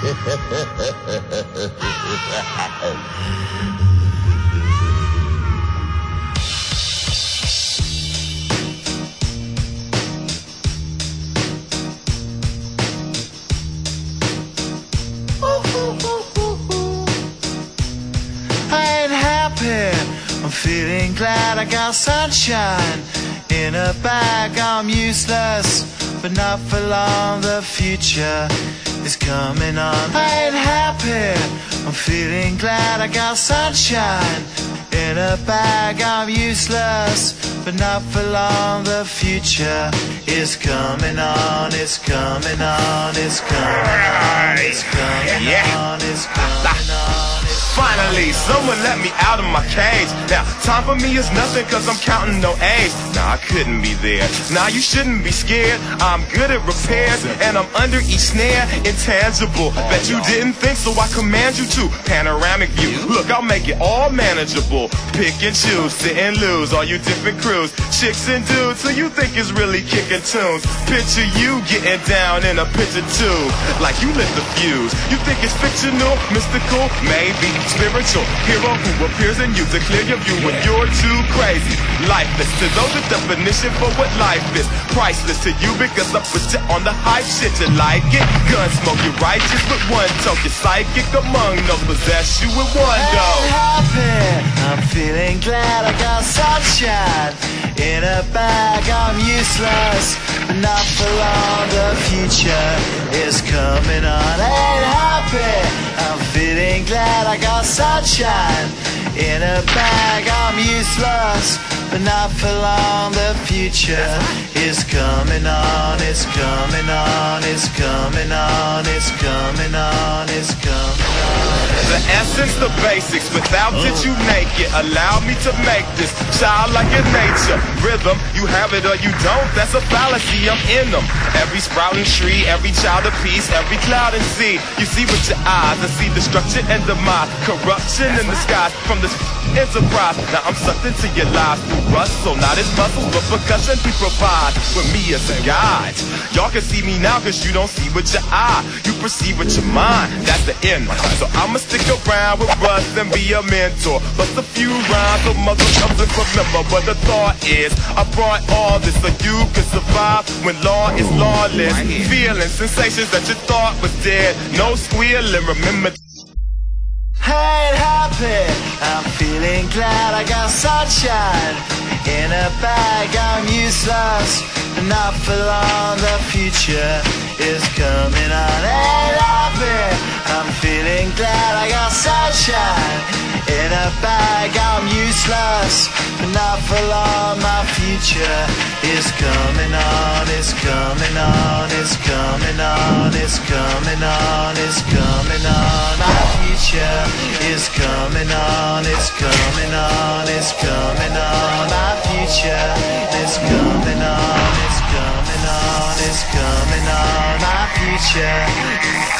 I ain't happy, I'm feeling glad I got sunshine in a bag. I'm useless, but not for long, the future is coming on. I ain't happy, I'm feeling glad I got sunshine in a bag. I'm useless, but not for long, the future is coming on. It's coming on, it's coming on, it's coming on, it's coming on. Finally, someone let me out of my cage. Now, time for me is nothing cause I'm counting no A's. Nah, I couldn't be there. Nah, you shouldn't be scared. I'm good at repairs and I'm under each snare. Intangible, bet you didn't think, so I command you to. Panoramic view, look, I'll make it all manageable. Pick and choose, sit and lose, all you different crews. Chicks and dudes who you think is really kicking tunes. Picture you getting down in a picture tube, like you lit the fuse. You think it's fictional, mystical, maybe spiritual hero who appears in you to clear your view when you're too crazy. Lifeless to those, the definition for what life is. Priceless to you because I put you on the hype shit. You like it? Gunsmoke, you're righteous with one toke. You're psychic among no possess you with one dough. I'm happy, I'm feeling glad I got sunshine in a bag. I'm useless, but not for long, the future is coming on. Ain't happy, I'm feeling glad I got sunshine in a bag. I'm useless, but not for long, the future is coming on. It's coming on, it's coming on, it's coming on, it's coming on. The essence, the basics, without it you naked. Allow me to make this childlike in nature. Rhythm, you have it or you don't, that's a fallacy, I'm in them. Every sprouting tree, every child of peace, every cloud and sea. You see with your eyes, I see destruction and demise. Corruption in the skies from this enterprise. Now I'm sucked into your lives through rust, so not as muscles, but percussion we provide with me as a guide. Y'all can see me now cause you don't see with your eye. You perceive with your mind, that's the end. So I'ma stick around with Russ and be a mentor. Bust a few rhymes so mother comes and remember what the thought is. I brought all this so you can survive when law is lawless. Feeling sensations that you thought was dead. No squealing, remember. I ain't happy, I'm feeling glad I got sunshine in a bag. I'm useless, but not for long, the future is coming on. Ain't happy, I'm feeling glad I got sunshine in a bag. I'm useless, but not for long, my future is coming on. It's coming on, it's coming on, it's coming on, it's coming on. My future is coming on, it's coming on, it's coming on. My future is coming on, it's coming on, it's coming on. My future